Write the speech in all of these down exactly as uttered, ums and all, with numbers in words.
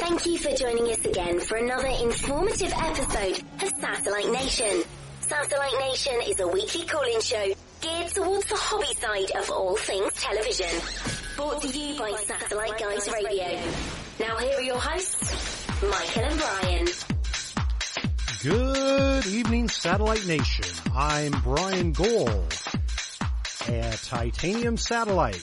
Thank you for joining us again for another informative episode of Satellite Nation. Satellite Nation is a weekly call-in show geared towards the hobby side of all things television. Brought to you by Satellite Guys Radio. Now here are your hosts, Michael and Brian. Good evening, Satellite Nation. I'm Brian Gold at Titanium Satellite.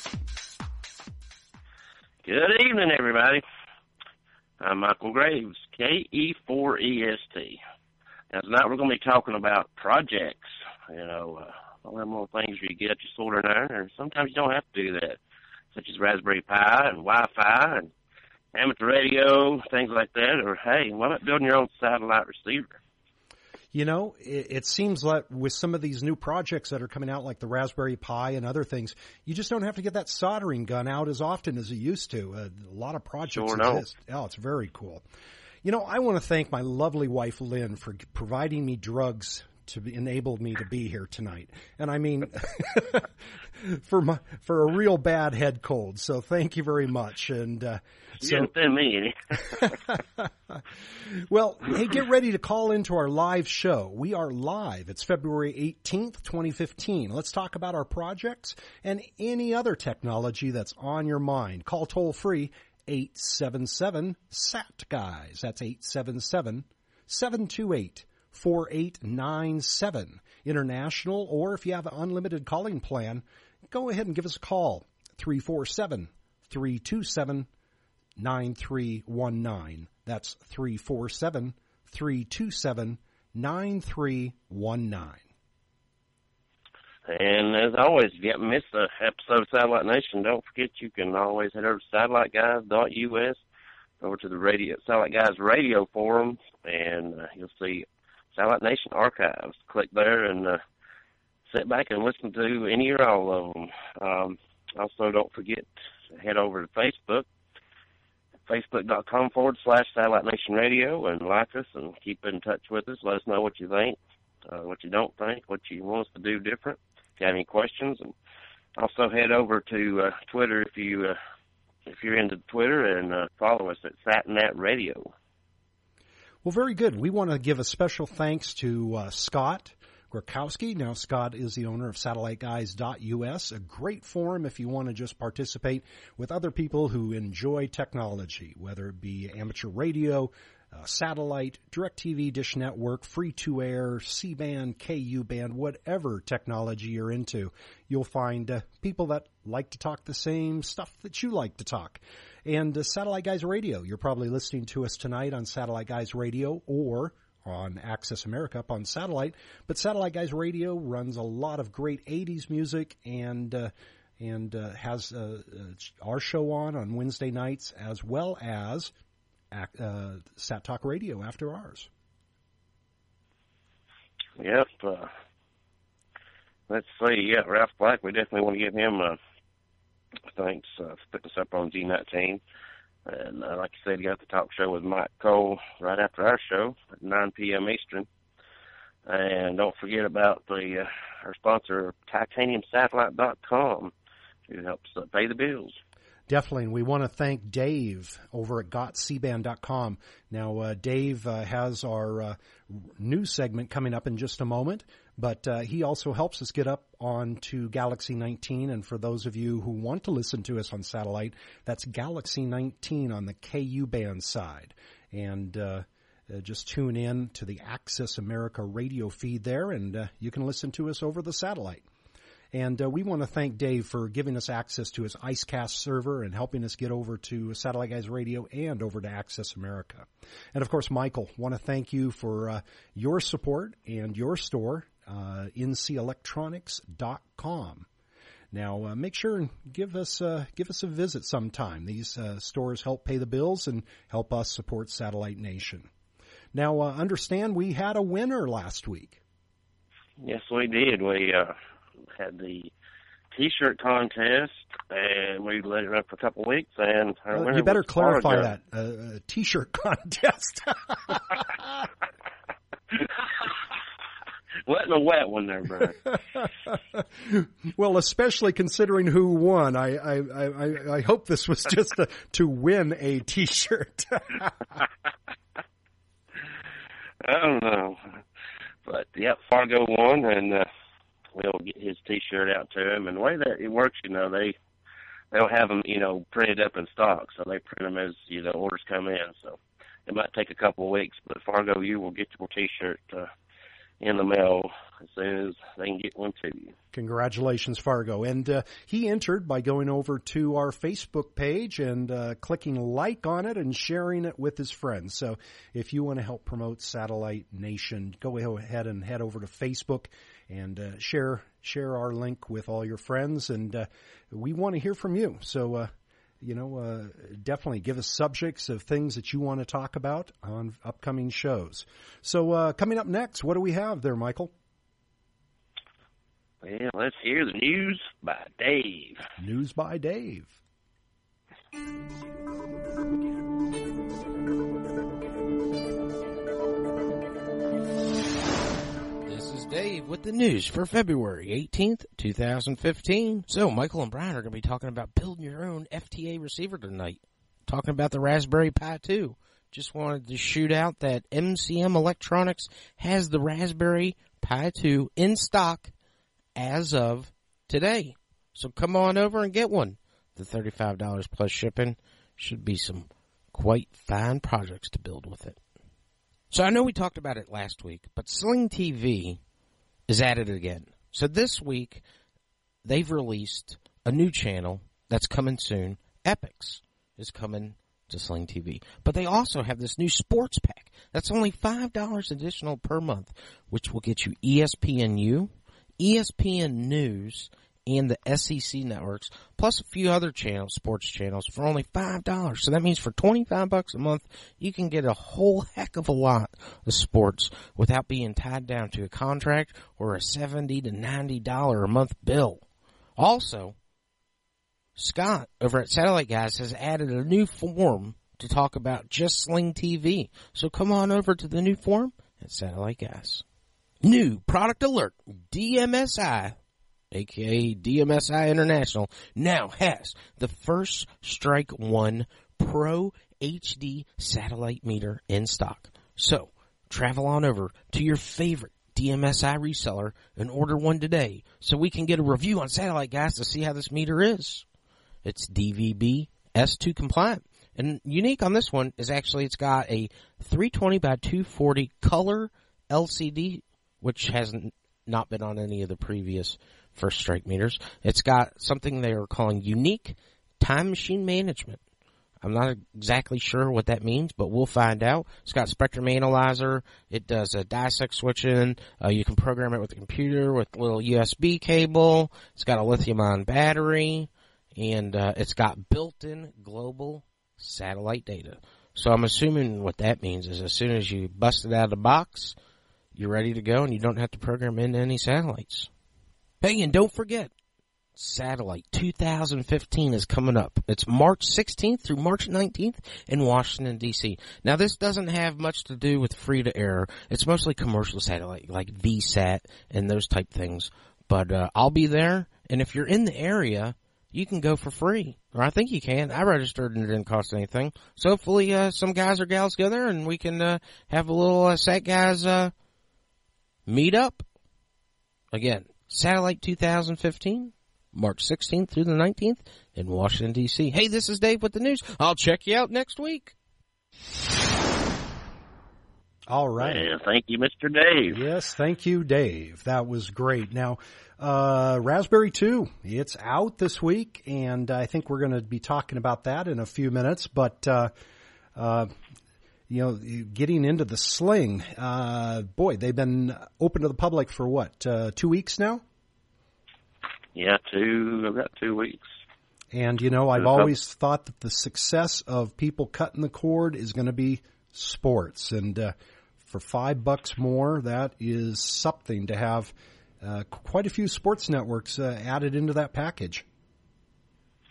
Good evening, everybody. I'm Michael Graves, K E four E S T. Now, tonight we're going to be talking about projects. You know, uh, all them little things where you get your soldering iron, or sometimes you don't have to do that, such as Raspberry Pi and Wi-Fi and amateur radio, things like that. Or, hey, why not building your own satellite receiver? You know, it, it seems like with some of these new projects that are coming out, like the Raspberry Pi and other things, you just don't have to get that soldering gun out as often as you used to. Uh, a lot of projects sure exist. Don't. Oh, it's very cool. You know, I want to thank my lovely wife, Lynn, for providing me drugs to be, enable me to be here tonight. And I mean, for my, for a real bad head cold. So thank you very much. And, uh, you so, didn't send me any. Well, hey, get ready to call into our live show. We are live. It's February eighteenth, twenty fifteen. Let's talk about our projects and any other technology that's on your mind. Call toll free eight seven seven S A T guys. That's eight seven seven, seven two eight, four eight nine seven. International, or if you have an unlimited calling plan, go ahead and give us a call. three four seven, three two seven, nine three one nine. That's three four seven, three two seven, nine three one nine. And as always, if you haven't missed an episode of Satellite Nation, don't forget you can always head over to satellite guys dot U S, over to the radio Satellite Guys Radio Forum, and uh, you'll see Satellite Nation Archives. Click there and uh, sit back and listen to any or all of them. Um, also, don't forget to head over to Facebook, facebook.com forward slash Satellite Nation Radio, and like us and keep in touch with us. Let us know what you think, uh, what you don't think, what you want us to do different. If you have any questions, and also head over to uh, Twitter if you uh, if you're into Twitter, and uh, follow us at SatNet Radio. Well, very good. We want to give a special thanks to uh, Scott Gorkowski. Now, Scott is the owner of satellite guys dot U S, a great forum if you want to just participate with other people who enjoy technology, whether it be amateur radio, uh, satellite, DirecTV, Dish Network, free-to-air, C-band, K U-band, whatever technology you're into. You'll find uh, people that like to talk the same stuff that you like to talk. And uh, Satellite Guys Radio, you're probably listening to us tonight on Satellite Guys Radio or on Access America up on satellite, but Satellite Guys Radio runs a lot of great eighties music and uh, and uh, has uh, uh, our show on on Wednesday nights, as well as uh, Sat Talk Radio after ours. Yep. Uh, let's see. Yeah, Ralph Black. We definitely want to give him uh, thanks uh, for putting us up on G nineteen. And uh, like I said, you got the talk show with Mike Cole right after our show at nine p.m. Eastern. And don't forget about the uh, our sponsor, titanium satellite dot com, who helps uh, pay the bills. Definitely, and we want to thank Dave over at got c band dot com. Now, uh, Dave uh, has our uh, news segment coming up in just a moment, but uh, he also helps us get up onto Galaxy nineteen, and for those of you who want to listen to us on satellite, that's Galaxy nineteen on the K U-band side. And uh, uh, just tune in to the Access America radio feed there, and uh, you can listen to us over the satellite. And uh, we want to thank Dave for giving us access to his IceCast server and helping us get over to Satellite Guys Radio and over to Access America. And, of course, Michael, want to thank you for uh, your support and your store, uh, N C electronics dot com. Now, uh, make sure and give us, uh, give us a visit sometime. These uh, stores help pay the bills and help us support Satellite Nation. Now, uh, understand we had a winner last week. Yes, we did. We uh, had the T-shirt contest, and we let it run for a couple of weeks. And our well, winner you better was clarify Fargo. that uh, T-shirt contest. Wet and a wet one there, Brian. Well, especially considering who won, I I, I, I hope this was just a, to win a T-shirt. I don't know. But, yep, Fargo won, and uh, we'll get his T-shirt out to him. And the way that it works, you know, they, they don't have them, you know, printed up in stock, so they print them as, you know, orders come in. So it might take a couple of weeks, but Fargo, you will get your T-shirt uh, in the mail as soon as they can get one to you. Congratulations, Fargo. And uh, he entered by going over to our Facebook page and uh, clicking like on it and sharing it with his friends. So if you want to help promote Satellite Nation, go ahead and head over to Facebook and uh, share share our link with all your friends. And uh, we want to hear from you. So, uh, you know, uh, definitely give us subjects of things that you want to talk about on upcoming shows. So uh, coming up next, what do we have there, Michael? Well, let's hear the news by Dave. News by Dave. This is Dave with the news for February eighteenth, twenty fifteen. So, Michael and Brian are going to be talking about building your own F T A receiver tonight. Talking about the Raspberry Pi two. Just wanted to shoot out that M C M Electronics has the Raspberry Pi two in stock as of today. So come on over and get one. The thirty-five dollars plus shipping should be some quite fine projects to build with it. So I know we talked about it last week, but Sling T V is at it again. So this week, they've released a new channel that's coming soon. Epix is coming to Sling T V. But they also have this new sports pack that's only five dollars additional per month, which will get you E S P N U, E S P N News, and the S E C networks, plus a few other channels, sports channels, for only five dollars. So that means for twenty-five bucks a month, you can get a whole heck of a lot of sports without being tied down to a contract or a seventy to ninety dollars a month bill. Also, Scott over at Satellite Guys has added a new forum to talk about just Sling T V. So come on over to the new forum at Satellite Guys. New product alert, D M S I, aka D M S I International, now has the First Strike One Pro H D satellite meter in stock. So travel on over to your favorite D M S I reseller and order one today so we can get a review on Satellite Guys to see how this meter is. It's D V B S two compliant. And unique on this one is actually it's got a three twenty by two forty color L C D, which hasn't not been on any of the previous First Strike meters. It's got something they are calling unique time machine management. I'm not exactly sure what that means, but we'll find out. It's got spectrum analyzer. It does a dissect switching. Uh, you can program it with a computer with a little U S B cable. It's got a lithium-ion battery. And uh, it's got built-in global satellite data. So I'm assuming what that means is as soon as you bust it out of the box, you're ready to go and you don't have to program in any satellites. Hey, and don't forget, Satellite two thousand fifteen is coming up. It's March sixteenth through March nineteenth in Washington, D C. Now, this doesn't have much to do with free-to-air. It's mostly commercial satellite, like V SAT and those type things. But uh, I'll be there, and if you're in the area, you can go for free. Or I think you can. I registered and it didn't cost anything. So hopefully uh, some guys or gals go there and we can uh, have a little uh, Sat Guys uh, meet up. Again, Satellite two thousand fifteen, March sixteenth through the nineteenth in Washington, D C. Hey, this is Dave with the news. I'll check you out next week. All right. Yeah, thank you, Mister Dave. Yes, thank you, Dave. That was great. Now, uh, Raspberry two, it's out this week, and I think we're going to be talking about that in a few minutes. But, uh, uh, you know, getting into the Sling, uh, boy, they've been open to the public for what, uh, two weeks now? Yeah, two, about two weeks. And, you know, I've always thought that the success of people cutting the cord is going to be sports. And uh, for five bucks more, that is something to have uh, quite a few sports networks uh, added into that package.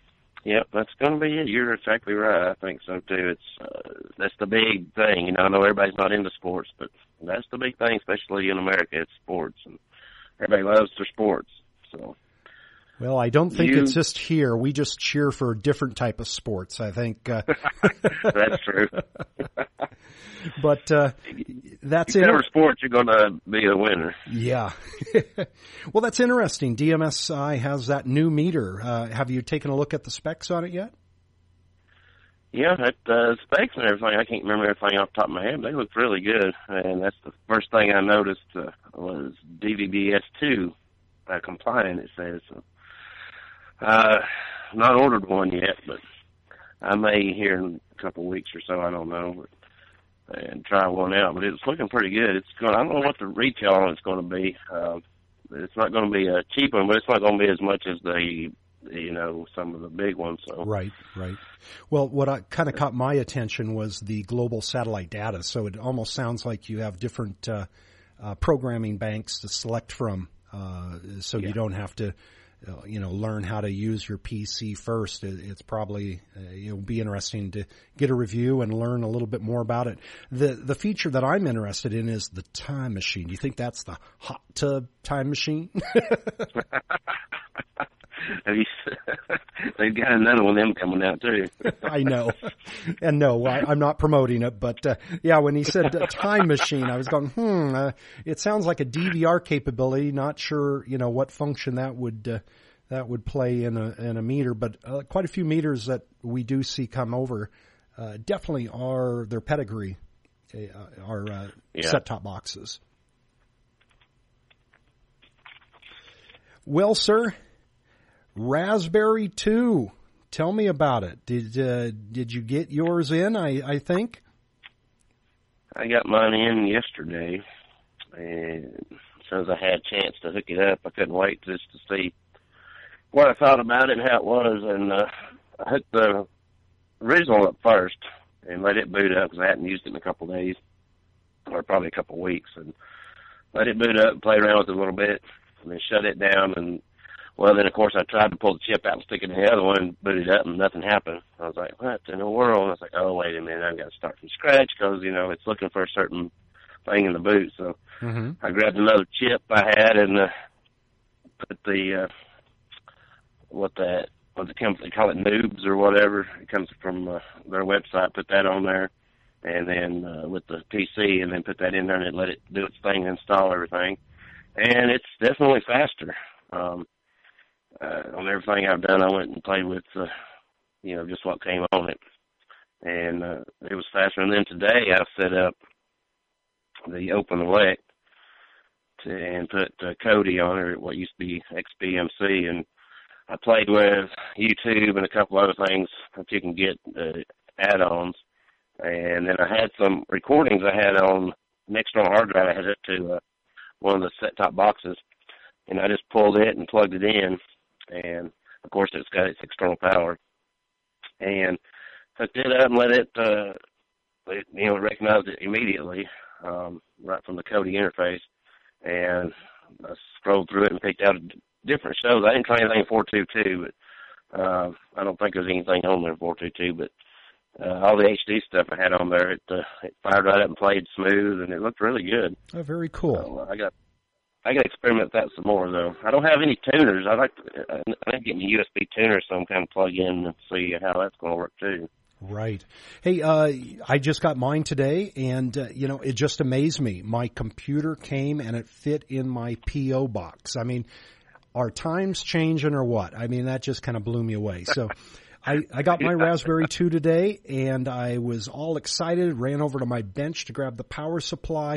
Yep, that's going to be it. You're exactly right. I think so too. It's uh, that's the big thing. You know, I know everybody's not into sports, but that's the big thing, especially in America. It's sports, and everybody loves their sports. So, well, I don't think you, it's just here. We just cheer for a different type of sports. I think uh, that's true. But uh, that's it. Whatever inter- sport, you're going to be a winner. Yeah. Well, that's interesting. D M S I has that new meter. Uh, have you taken a look at the specs on it yet? Yeah, that uh, specs and everything. I can't remember everything off the top of my head. They look really good, and that's the first thing I noticed uh, was D V B S two uh, compliant. It says. So, uh, not ordered one yet, but I may here in a couple of weeks or so. I don't know. But, and try one out, but it's looking pretty good. It's going. I don't know what the retail on it's going to be. Uh, it's not going to be a cheap one, but it's not going to be as much as the, you know, some of the big ones. So. Right, right. Well, what I, kind of caught my attention was the global satellite data. So it almost sounds like you have different uh, uh, programming banks to select from, uh, so yeah. you don't have to. Uh, you know, learn how to use your P C first. It, it's probably, uh, it'll be interesting to get a review and learn a little bit more about it. The, the feature that I'm interested in is the time machine. Do you think that's the hot tub time machine? Have you, they've got another one of them coming out too. I know. And no, I, I'm not promoting it, but uh, yeah, when he said uh, time machine, I was going, hmm, uh, it sounds like a D V R capability. Not sure, you know, what function that would, uh, that would play in a, in a meter, but uh, quite a few meters that we do see come over, uh, definitely are their pedigree, uh, are uh, yeah. set-top boxes. Well, sir, Raspberry two. Tell me about it. Did uh, did you get yours in? I, I think. I got mine in yesterday, and as soon as I had a chance to hook it up, I couldn't wait just to see what I thought about it and how it was. And uh, I hooked the original up first and let it boot up because I hadn't used it in a couple of days, or probably a couple of weeks, and let it boot up and play around with it a little bit, and then shut it down. And well, then, of course, I tried to pull the chip out and stick it in the other one, and boot it up, and nothing happened. I was like, what in the world? And I was like, oh, wait a minute, I've got to start from scratch because, you know, it's looking for a certain thing in the boot. So mm-hmm. I grabbed another chip I had and uh, put the, uh, what that, what the company, they call it Noobs or whatever. It comes from uh, their website, put that on there, and then uh, with the P C, and then put that in there and let it do its thing and install everything. And it's definitely faster. Um, Uh, on everything I've done, I went and played with, uh, you know, just what came on it. And uh, it was faster. And then today I set up the Open Elect to, and put uh, Kodi on it, what used to be X B M C. And I played with YouTube and a couple other things that you can get uh, add-ons. And then I had some recordings I had on an external hard drive. I had it to uh, one of the set-top boxes. And I just pulled it and plugged it in. And, of course, it's got its external power. And hooked it up and let it, uh, it, you know, recognize it immediately, um, right from the Kodi interface. And I scrolled through it and picked out different shows. I didn't try anything in four two two, but uh, I don't think there's anything on there in four two two. But uh, all the H D stuff I had on there, it, uh, it fired right up and played smooth, and it looked really good. Oh, very cool. So, uh, I got I got to experiment with that some more, though. I don't have any tuners. I like to, I think getting a U S B tuner so I'm kind of plug in and see how that's going to work, too. Right. Hey, uh, I just got mine today, and, uh, you know, it just amazed me. My computer came, and it fit in my P O box. I mean, are times changing or what? I mean, that just kind of blew me away. So I, I got my Raspberry two today, and I was all excited, ran over to my bench to grab the power supply.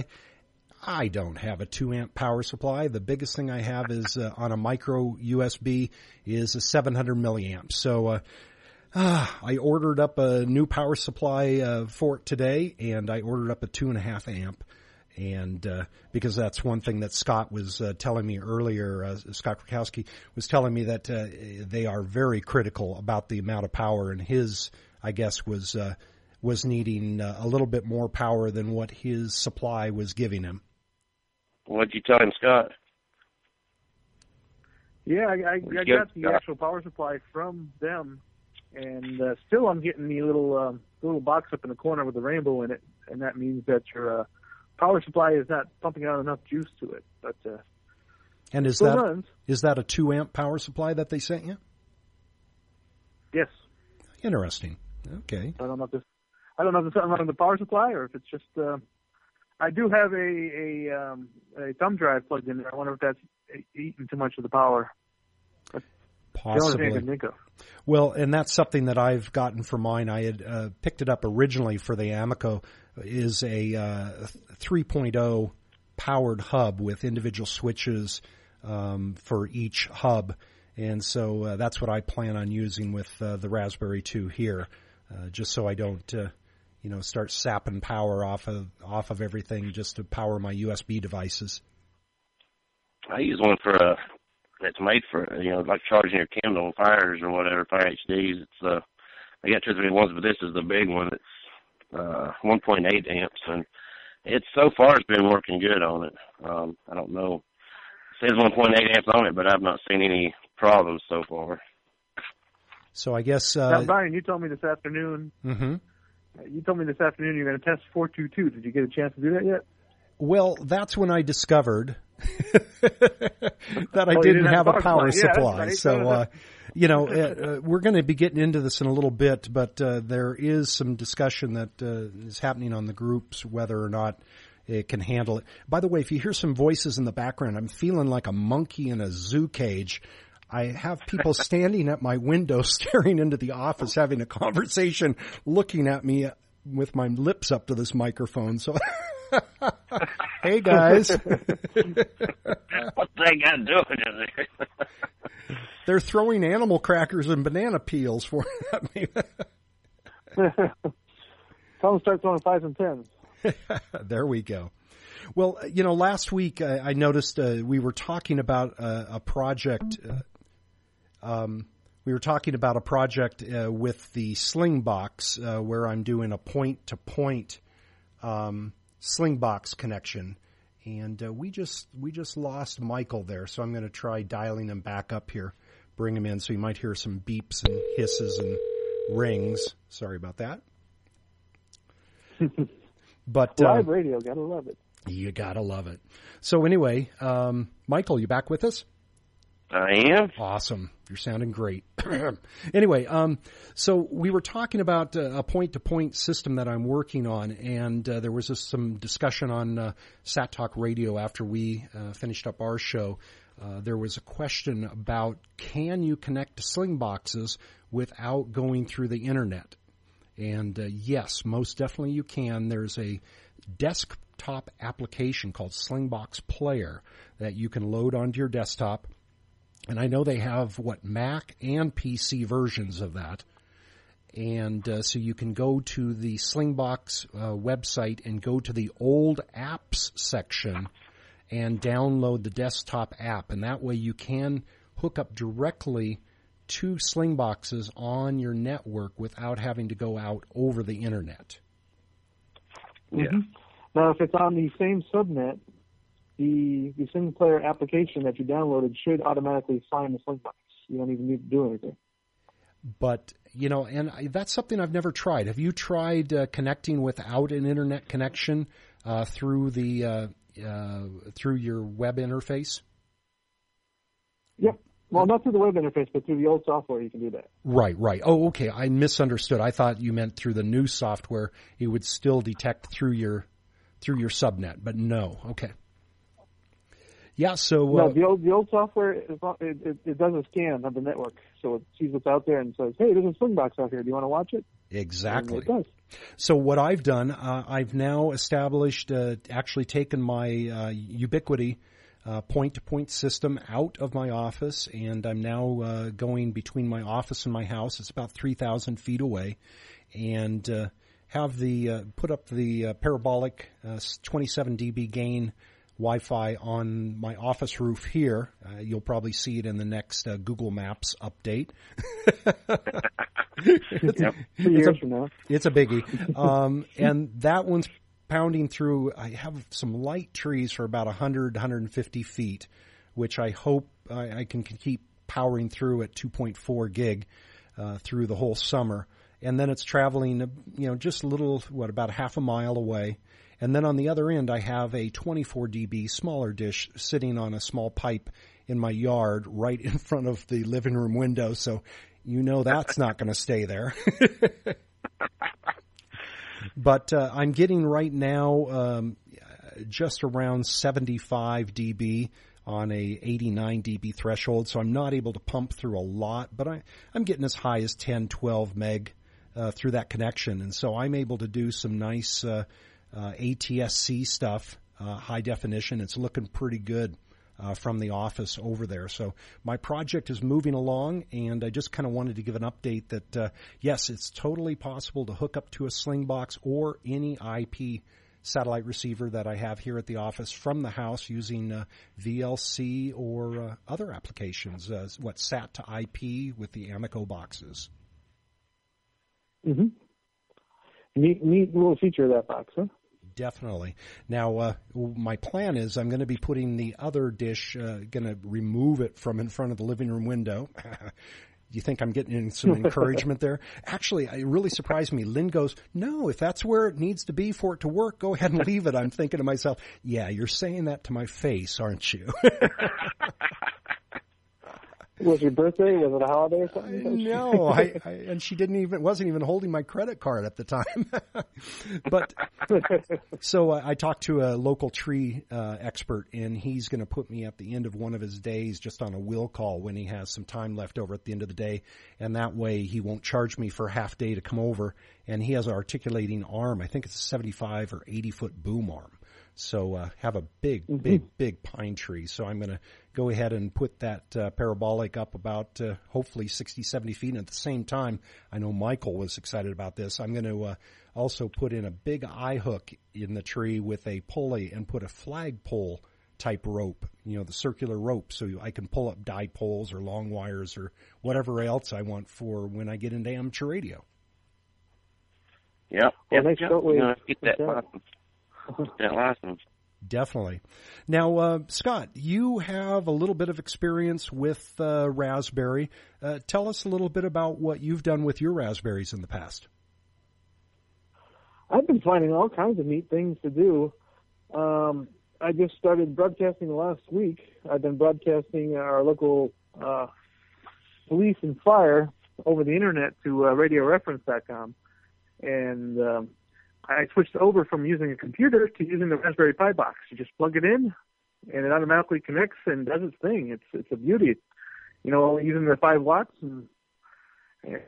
I don't have a two amp power supply. The biggest thing I have is uh, on a micro U S B is a seven hundred milliamps. So uh, uh, I ordered up a new power supply uh, for it today, and I ordered up a two and a half amp. And uh, because that's one thing that Scott was uh, telling me earlier, uh, Scott Krakowski was telling me that uh, they are very critical about the amount of power, and his, I guess, was uh, was needing uh, a little bit more power than what his supply was giving him. What'd you tell him, Scott? Yeah, I, I, I got the actual power supply from them, and uh, still I'm getting the little um, little box up in the corner with the rainbow in it, and that means that your uh, power supply is not pumping out enough juice to it. But uh, and is still that runs. is that a two amp power supply that they sent you? Yes. Interesting. Okay. I don't know if this, I don't know if it's something wrong with the power supply or if it's just. Uh, I do have a a, um, a thumb drive plugged in there. I wonder if that's eating too much of the power. That's Possibly. the only thing I can think of. Well, and that's something that I've gotten for mine. I had uh, picked it up originally for the Amico. Is a uh, three point oh powered hub with individual switches um, for each hub. And so uh, that's what I plan on using with uh, the Raspberry two here, uh, just so I don't, uh, you know, start sapping power off of off of everything just to power my U S B devices. I use one for uh, that's made for, you know, like charging your Kindle Fires or whatever, Fire H Ds. It's uh, I got two or three ones, but this is the big one. It's uh, one point eight amps, and it's so far it's been working good on it. Um, I don't know. It says one point eight amps on it, but I've not seen any problems so far. So I guess uh, now, Brian, you told me this afternoon. Mm-hmm. You told me this afternoon you're going to test four two two. Did you get a chance to do that yet? Well, that's when I discovered that I oh, didn't, didn't have, have a power supply. supply. Yeah, right. So, uh, you know, uh, we're going to be getting into this in a little bit, but uh, there is some discussion that uh, is happening on the groups whether or not it can handle it. By the way, if you hear some voices in the background, I'm feeling like a monkey in a zoo cage. I have people standing at my window staring into the office having a conversation, looking at me with my lips up to this microphone. So, hey guys. What's that guy doing in there? They're throwing animal crackers and banana peels for at me. Tell them to start throwing fives and tens. There we go. Well, you know, last week uh, I noticed uh, we were talking about uh, a project. Uh, um, we were talking about a project uh, with the Slingbox uh, where I'm doing a point-to-point um, Slingbox connection, and uh, we just we just lost Michael there. So I'm going to try dialing him back up here, bring him in, so you might hear some beeps and hisses and rings. Sorry about that. But live uh, radio, gotta love it. You gotta love it. So anyway, um, Michael, you back with us? I am. Awesome. You're sounding great. Anyway, um, so we were talking about uh, a point-to-point system that I'm working on, and uh, there was just some discussion on uh, Sat Talk Radio after we uh, finished up our show. Uh, there was a question about, can you connect to Slingboxes without going through the internet? And uh, yes, most definitely you can. There's a desktop application called Slingbox Player that you can load onto your desktop. And I know they have, what, Mac and P C versions of that. And uh, so you can go to the Slingbox uh, website and go to the old apps section and download the desktop app. And that way you can hook up directly to Slingboxes on your network without having to go out over the internet. Yeah. Mm-hmm. Now, if it's on the same subnet, the the Sling Player application that you downloaded should automatically find the Slingbox. You don't even need to do anything. But, you know, and I, that's something I've never tried. Have you tried uh, connecting without an internet connection uh, through the uh, uh, through your web interface? Yep. Well, not through the web interface, but through the old software, you can do that. Right, right. Oh, okay. I misunderstood. I thought you meant through the new software. It would still detect through your through your subnet, but no. Okay. Yeah. So uh, no, the old the old software is, it, it, it does a scan of the network, so it sees what's out there and says, "Hey, there's a Slingbox out here. Do you want to watch it?" Exactly. And it does. So what I've done, uh, I've now established, uh, actually taken my uh, Ubiquiti Uh, point-to-point system out of my office, and I'm now uh, going between my office and my house. It's about three thousand feet away, and uh, have the uh, put up the uh, parabolic uh, twenty-seven decibel gain Wi-Fi on my office roof here. Uh, you'll probably see it in the next uh, Google Maps update. it's, yep. it's, years a, from now. it's a biggie. Um, and that one's pounding through. I have some light trees for about one hundred, one hundred fifty feet, which I hope I, I can keep powering through at two point four gig. uh, through the whole summer. And then it's traveling, you know, just a little, what, about half a mile away. And then on the other end, I have a twenty-four D B smaller dish sitting on a small pipe in my yard right in front of the living room window. So you know that's not going to stay there. But uh, I'm getting right now um, just around seventy-five D B on a eighty-nine D B threshold. So I'm not able to pump through a lot, but I, I'm getting as high as ten, twelve meg uh, through that connection. And so I'm able to do some nice uh, uh, A T S C stuff, uh, high definition. It's looking pretty good uh, from the office over there. So my project is moving along, and I just kind of wanted to give an update that, uh, yes, it's totally possible to hook up to a Slingbox or any I P satellite receiver that I have here at the office from the house using uh, V L C or uh, other applications, uh, what, SAT to I P with the Amico boxes. Mm-hmm. Neat, neat little feature of that box, huh? Definitely. Now, uh, my plan is I'm going to be putting the other dish, uh, going to remove it from in front of the living room window. You think I'm getting some encouragement there? Actually, it really surprised me. Lynn goes, no, if that's where it needs to be for it to work, go ahead and leave it. I'm thinking to myself, yeah, you're saying that to my face, aren't you? Was your birthday? Was it a holiday or something? No, I, I, and she didn't even, wasn't even holding my credit card at the time. But, so uh, I talked to a local tree uh, expert, and he's going to put me at the end of one of his days just on a will call when he has some time left over at the end of the day. And that way he won't charge me for a half day to come over. And he has an articulating arm. I think it's a seventy-five or eighty foot boom arm. So uh, have a big, big, mm-hmm. big pine tree. So I'm going to go ahead and put that uh, parabolic up about uh, hopefully sixty, seventy feet. And at the same time, I know Michael was excited about this. I'm going to uh, also put in a big eye hook in the tree with a pulley and put a flagpole type rope, you know, the circular rope, so I can pull up dipoles or long wires or whatever else I want for when I get into amateur radio. Yep. Well, yep, yep. You know, get that license. That license. Definitely. Now, uh, Scott, you have a little bit of experience with uh, Raspberry. Uh, tell us a little bit about what you've done with your Raspberries in the past. I've been finding all kinds of neat things to do. Um, I just started broadcasting last week. I've been broadcasting our local uh, police and fire over the internet to uh, radio reference dot com. And um, I switched over from using a computer to using the Raspberry Pi box. You just plug it in, and it automatically connects and does its thing. It's it's a beauty. You know, using the five watts, and it,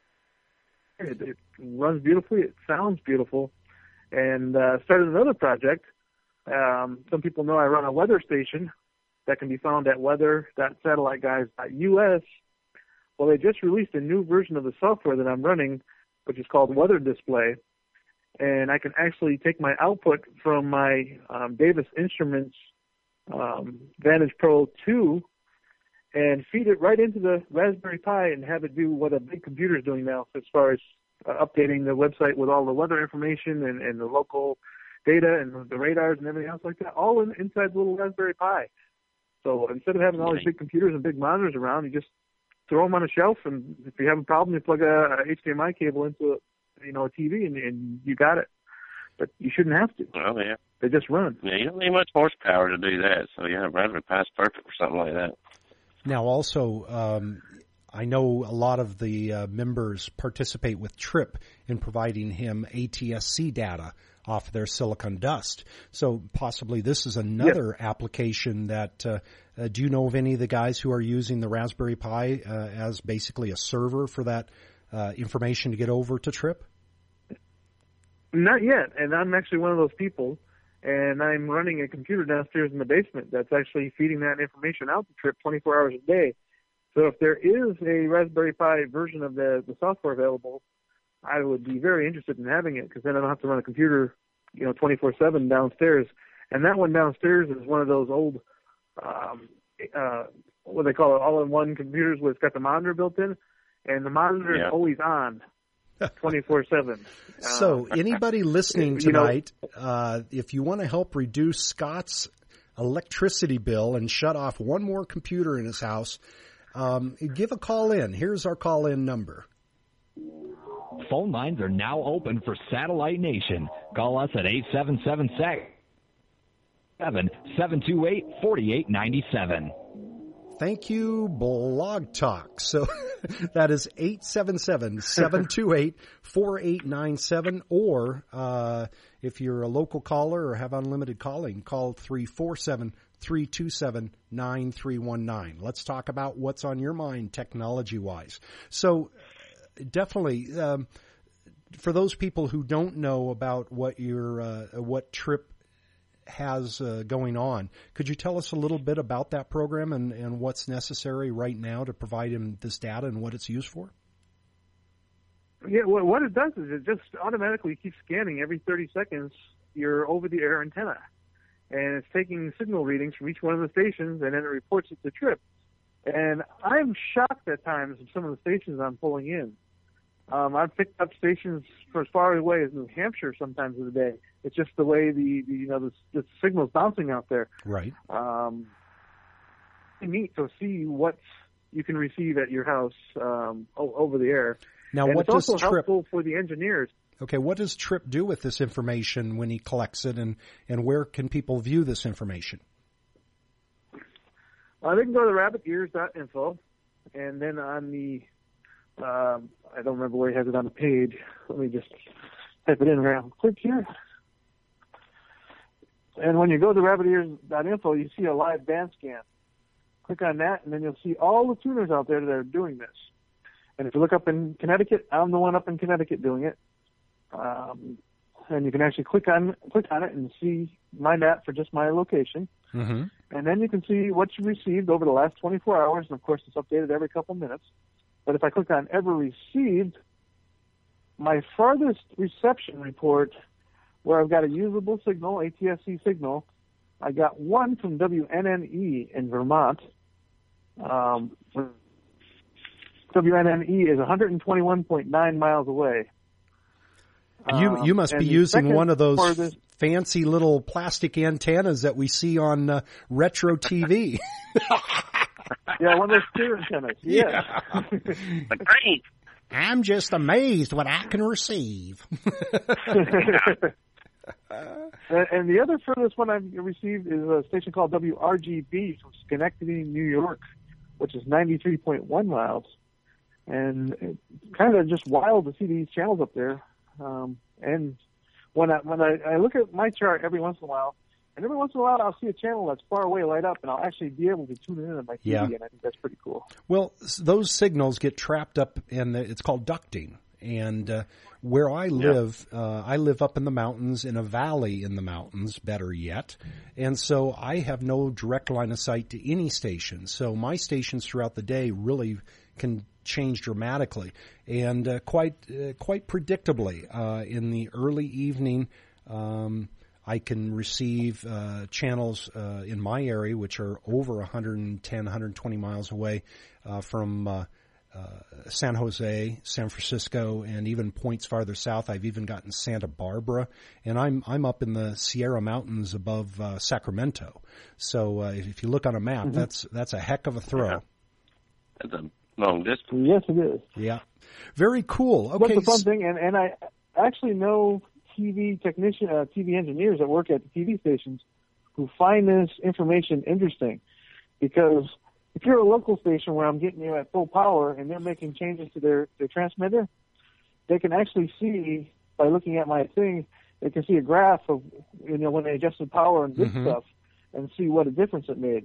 it runs beautifully. It sounds beautiful. And uh, started another project. Um, some people know I run a weather station that can be found at weather dot satellite guys dot U S. Well, they just released a new version of the software that I'm running, which is called Weather Display. And I can actually take my output from my um, Davis Instruments um, Vantage Pro two and feed it right into the Raspberry Pi and have it do what a big computer is doing now as far as uh, updating the website with all the weather information and, and the local data and the radars and everything else like that, all in, inside the little Raspberry Pi. So instead of having all these big computers and big monitors around, you just throw them on a shelf, and if you have a problem, you plug a, a H D M I cable into it. You know, a T V, and, and you got it. But you shouldn't have to. Oh, yeah. They just run. Yeah, you don't need much horsepower to do that. So, yeah, Raspberry Pi's perfect for something like that. Now, also, um, I know a lot of the uh, members participate with Trip in providing him A T S C data off their Silicon Dust. So possibly this is another yes. application that, uh, uh, do you know of any of the guys who are using the Raspberry Pi uh, as basically a server for that uh, information to get over to Trip? Not yet, and I'm actually one of those people, and I'm running a computer downstairs in the basement that's actually feeding that information out to Trip twenty-four hours a day. So if there is a Raspberry Pi version of the, the software available, I would be very interested in having it, because then I don't have to run a computer, you know, twenty-four seven downstairs. And that one downstairs is one of those old, um, uh, what they call it, all-in-one computers where it's got the monitor built in, and the monitor yeah. is always on. twenty-four seven. So uh, anybody listening tonight, you know, uh, if you want to help reduce Scott's electricity bill and shut off one more computer in his house, Um, give a call in. Here's our call-in number. Phone lines are now open for Satellite Nation. Call us at eight seven seven, seven two eight, four eight nine seven. Thank you, Blog Talk. So that is eight seven seven, seven two eight, four eight nine seven. Or uh, if you're a local caller or have unlimited calling, call three four seven, three two seven, nine three one nine. Let's talk about what's on your mind technology-wise. So definitely, um, for those people who don't know about what your uh, what Trip has uh, going on, could you tell us a little bit about that program and, and what's necessary right now to provide him this data and what it's used for? Yeah, well, what it does is it just automatically keeps scanning every thirty seconds your over-the-air antenna. And it's taking signal readings from each one of the stations, and then it reports it to Trip. And I'm shocked at times at some of the stations I'm pulling in. Um, I've picked up stations for as far away as New Hampshire sometimes of the day. It's just the way the, the you know the, the signal's bouncing out there. Right. Um, it's neat to see what you can receive at your house um, over the air. Now, and what it's does also Trip? helpful for the engineers. Okay, what does Trip do with this information when he collects it, and, and where can people view this information? Uh, they can go to rabbit ears dot info, and then on the Um, I don't remember where he has it on the page. Let me just type it in real quick here. And when you go to rabbit ears dot info, you see a live band scan. Click on that, and then you'll see all the tuners out there that are doing this. And if you look up in Connecticut, I'm the one up in Connecticut doing it. Um, and you can actually click on click on it and see my map for just my location. Mm-hmm. And then you can see what you received over the last twenty-four hours, and of course it's updated every couple minutes. But if I click on ever received, my farthest reception report, where I've got a usable signal, A T S C signal, I got one from W N N E in Vermont. Um, W N N E is one hundred twenty-one point nine miles away. You you must um, be using one of those farthest, fancy little plastic antennas that we see on uh, retro T V. Yeah, one of those clear antennas. Yes. Yeah. Great. I'm just amazed what I can receive. and, and the other furthest one I've received is a station called W R G B from Schenectady, New York, which is ninety-three point one miles. And it's kind of just wild to see these channels up there. Um, and when I when I, I look at my chart every once in a while, and every once in a while I'll see a channel that's far away light up, and I'll actually be able to tune in on my T V, yeah. and I think that's pretty cool. Well, those signals get trapped up, and it's called ducting. And uh, where I live, yeah. uh, I live up in the mountains, in a valley in the mountains, better yet. And so I have no direct line of sight to any station. So my stations throughout the day really can change dramatically. And uh, quite uh, quite predictably, uh, in the early evening, um, I can receive uh, channels uh, in my area, which are over one hundred ten, one hundred twenty miles away uh, from uh, uh, San Jose, San Francisco, and even points farther south. I've even gotten Santa Barbara, and I'm I'm up in the Sierra Mountains above uh, Sacramento. So uh, if you look on a map, mm-hmm. that's that's a heck of a throw. Yeah. That's a long distance. Yes, it is. Yeah, very cool. Okay, that's the fun thing, and and I actually know T V technician, uh, T V engineers that work at the T V stations who find this information interesting, because if you're a local station where I'm getting you at full power and they're making changes to their, their transmitter, they can actually see, by looking at my thing, they can see a graph of, you know, when they adjusted power and did mm-hmm. stuff, and see what a difference it made.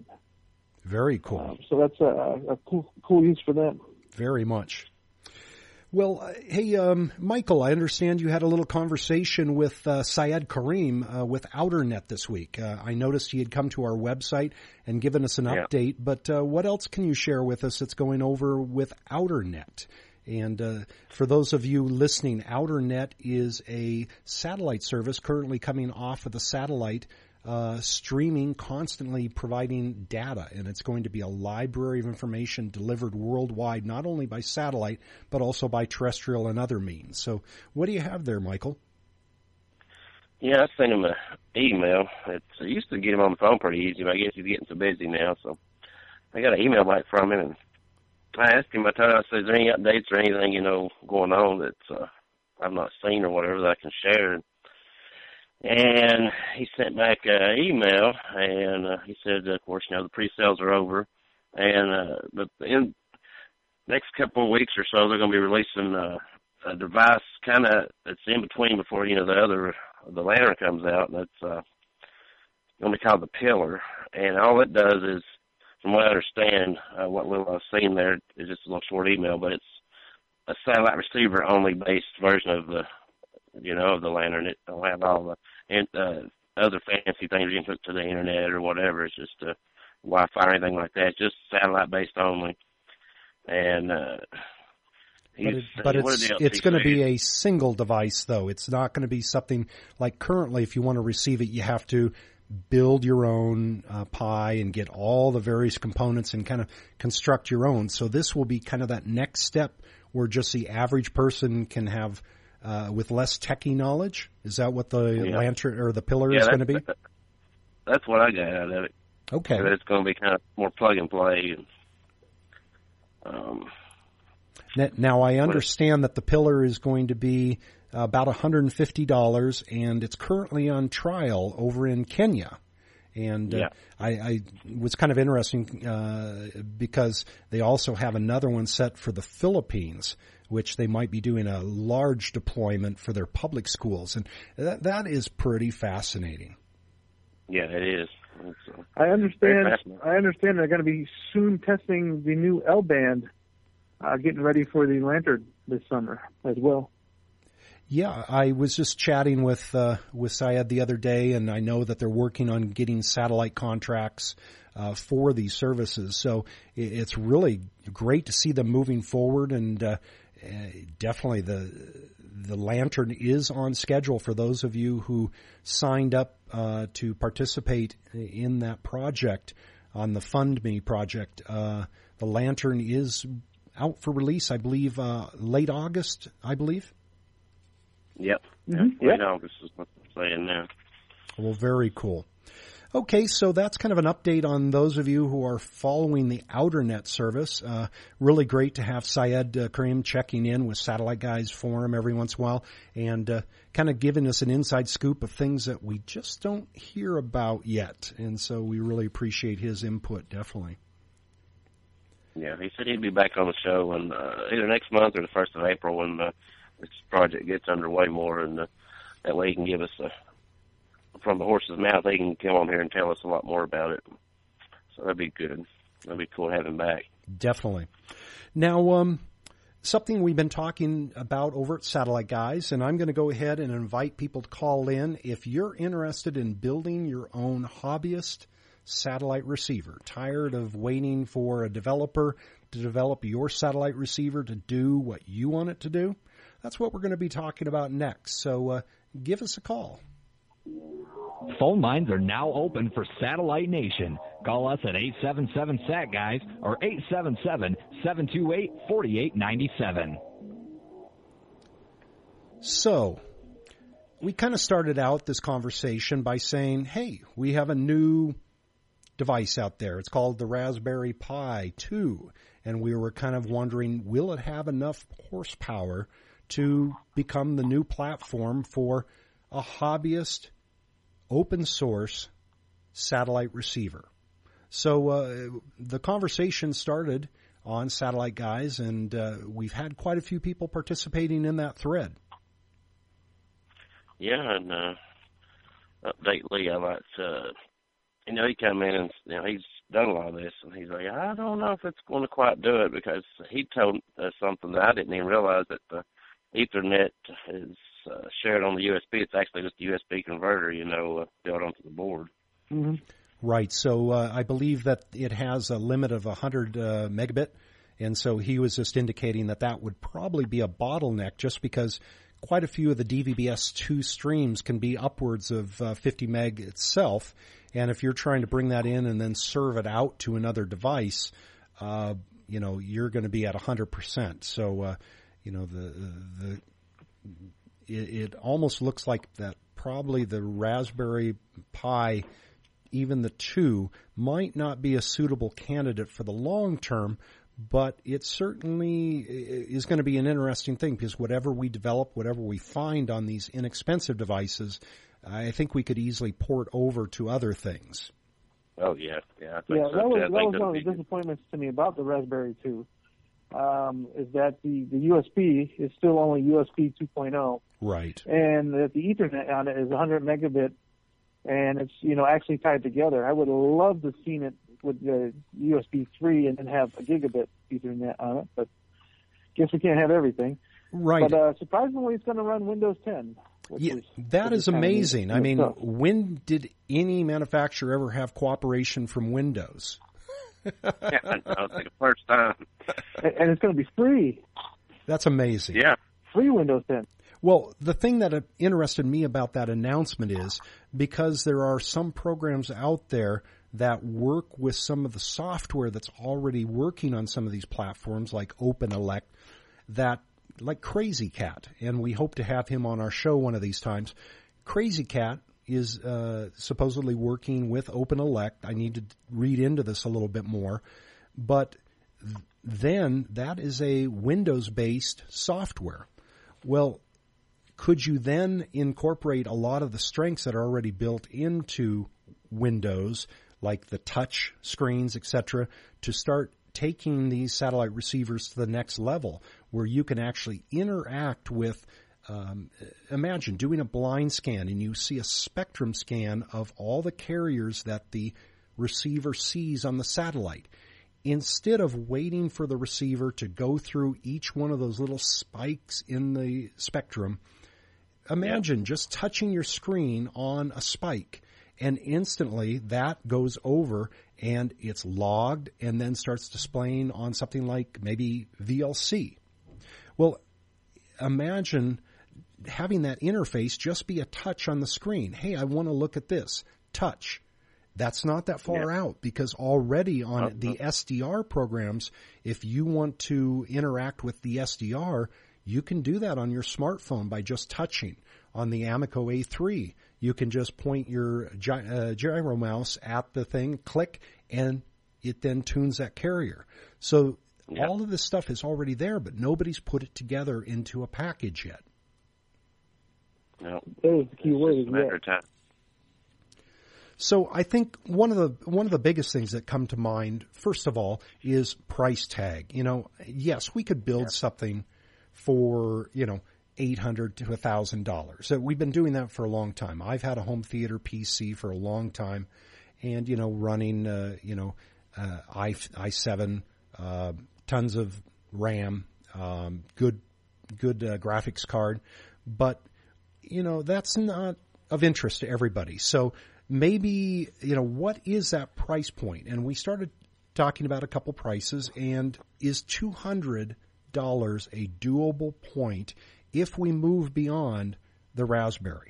Very cool. Um, so that's a, a cool, cool use for them. Very much. Well, uh, hey, um, Michael, I understand you had a little conversation with uh, Syed Karim uh, with OuterNet this week. Uh, I noticed he had come to our website and given us an yeah. update, but uh, what else can you share with us that's going over with OuterNet? And uh, for those of you listening, OuterNet is a satellite service currently coming off of the satellite, Uh, streaming, constantly providing data, and it's going to be a library of information delivered worldwide, not only by satellite, but also by terrestrial and other means. So what do you have there, Michael? Yeah, I sent him an email. It's, I used to get him on the phone pretty easy, but I guess he's getting so busy now, so I got an email back from him, and I asked him, I told him, I said, is there any updates or anything, you know, going on that uh, I've not seen or whatever that I can share? And he sent back an email, and uh, he said, of course, you know, the pre-sales are over. And uh, but in the next couple of weeks or so, they're going to be releasing uh, a device kind of that's in between before, you know, the other, the lantern comes out. And that's uh, going to be called the Pillar. And all it does is, from what I understand, uh, what little I've seen there is just a little short email, but it's a satellite receiver only based version of the, you know, of the lantern. It don't have all the and, uh, other fancy things you can hook to the internet or whatever. It's just uh, Wi-Fi or anything like that. It's just satellite based only. And uh, but, it, but it's it's going to be a single device, though. It's not going to be something like currently. If you want to receive it, you have to build your own uh, Pi and get all the various components and kind of construct your own. So this will be kind of that next step where just the average person can have, uh, with less techie knowledge. Is that what the yeah. lantern or the Pillar yeah, is going to be? That's what I got out of it. Okay. That it's going to be kind of more plug and play. And, um, now, now I understand that the Pillar is going to be about one hundred fifty dollars, and it's currently on trial over in Kenya. And uh, yeah. I, I was kind of interesting uh, because they also have another one set for the Philippines, which they might be doing a large deployment for their public schools. And that, that is pretty fascinating. Yeah, it is. It's, uh, I understand. I understand they're going to be soon testing the new L-band, uh, getting ready for the lantern this summer as well. Yeah, I was just chatting with uh, with Syed the other day, and I know that they're working on getting satellite contracts uh, for these services. So it's really great to see them moving forward, and uh, definitely the the lantern is on schedule for those of you who signed up uh, to participate in that project on the Fund Me project. Uh, the lantern is out for release, I believe, uh, late August, I believe. Yep. Mm-hmm. Late yep. August is what I'm saying now. Well, very cool. Okay, so that's kind of an update on those of you who are following the Outernet service. Uh, really great to have Syed uh, Karim checking in with Satellite Guys Forum every once in a while and uh, kind of giving us an inside scoop of things that we just don't hear about yet. And so we really appreciate his input, definitely. Yeah, he said he'd be back on the show when, uh, either next month or the first of April when uh, this project gets underway more, and uh, that way he can give us a, from the horse's mouth, he can come on here and tell us a lot more about it. So that'd be good. That'd be cool to have him back. Definitely. Now, um, something we've been talking about over at Satellite Guys, and I'm going to go ahead and invite people to call in. If you're interested in building your own hobbyist satellite receiver, tired of waiting for a developer to develop your satellite receiver to do what you want it to do, that's what we're going to be talking about next. So uh, give us a call. Phone lines are now open for Satellite Nation. Call us at eight seven seven S A T Guys or eight seven seven, seven two eight, four eight nine seven. So, we kind of started out this conversation by saying, hey, we have a new device out there. It's called the Raspberry Pi two. And we were kind of wondering, will it have enough horsepower to become the new platform for a hobbyist open source satellite receiver? So uh, the conversation started on Satellite Guys, and uh, we've had quite a few people participating in that thread. Yeah, and uh, update Lee, I like to, you know, he come in and, you know, he's done a lot of this, and he's like, I don't know if it's going to quite do it, because he told us something that I didn't even realize, that the Ethernet is uh, shared on the U S B. It's actually just a U S B converter, you know, uh, built onto the board. Mm-hmm. Right. So uh, I believe that it has a limit of one hundred uh, megabit, and so he was just indicating that that would probably be a bottleneck, just because quite a few of the D V B S two streams can be upwards of uh, fifty meg itself, and if you're trying to bring that in and then serve it out to another device, uh, you know, you're going to be at one hundred percent. So, uh, you know, the the it, it almost looks like that probably the Raspberry Pi, even the two, might not be a suitable candidate for the long term, but it certainly is going to be an interesting thing because whatever we develop, whatever we find on these inexpensive devices, I think we could easily port over to other things. Oh, yeah. Yeah, I think yeah so, that was, too. that I think was one of the that'd be- disappointments to me about the Raspberry two, um, is that the, the U S B is still only U S B two point oh. Right. And that the Ethernet on it is one hundred megabit, and it's, you know, actually tied together. I would love to have seen it with the U S B three and then have a gigabit Ethernet on it, but guess we can't have everything. Right. But uh, surprisingly, it's going to run Windows ten. Which Yeah, is, that which is kind of amazing. neat. I mean, So, when did any manufacturer ever have cooperation from Windows? Yeah, I know, it's the first time. and it's going to be free, That's amazing. Yeah. free Windows ten. Well, the thing that interested me about that announcement is because there are some programs out there that work with some of the software that's already working on some of these platforms like OpenELEC, that like Crazy Cat, and we hope to have him on our show one of these times. Crazy Cat is uh, supposedly working with OpenELEC. I need to read into this a little bit more, but th- then that is a Windows-based software. Well, could you then incorporate a lot of the strengths that are already built into Windows, like the touch screens, et cetera, to start taking these satellite receivers to the next level where you can actually interact with, um, imagine doing a blind scan and you see a spectrum scan of all the carriers that the receiver sees on the satellite. Instead of waiting for the receiver to go through each one of those little spikes in the spectrum, imagine just touching your screen on a spike, and instantly that goes over and it's logged and then starts displaying on something like maybe V L C. Well, imagine having that interface just be a touch on the screen. Hey, I want to look at this. Touch. That's not that far Yeah. out because already on Uh-huh. the S D R programs, if you want to interact with the S D R, you can do that on your smartphone by just touching. On the Amico A three, you can just point your gy- uh, gyro mouse at the thing, click, and it then tunes that carrier. So Yeah. all of this stuff is already there, but nobody's put it together into a package yet. No. That was the key It's word. just a matter Yeah. of time. So I think one of the one of the biggest things that come to mind, first of all, is price tag. You know, yes, we could build something for, you know, eight hundred to a thousand dollars. So we've been doing that for a long time. I've had a home theater P C for a long time, and you know, running uh, you know uh, i i seven, uh, tons of RAM, um, good good uh, graphics card, but you know that's not of interest to everybody. So maybe, you know, what is that price point? And we started talking about a couple prices, and is two hundred dollars a doable point if we move beyond the Raspberry?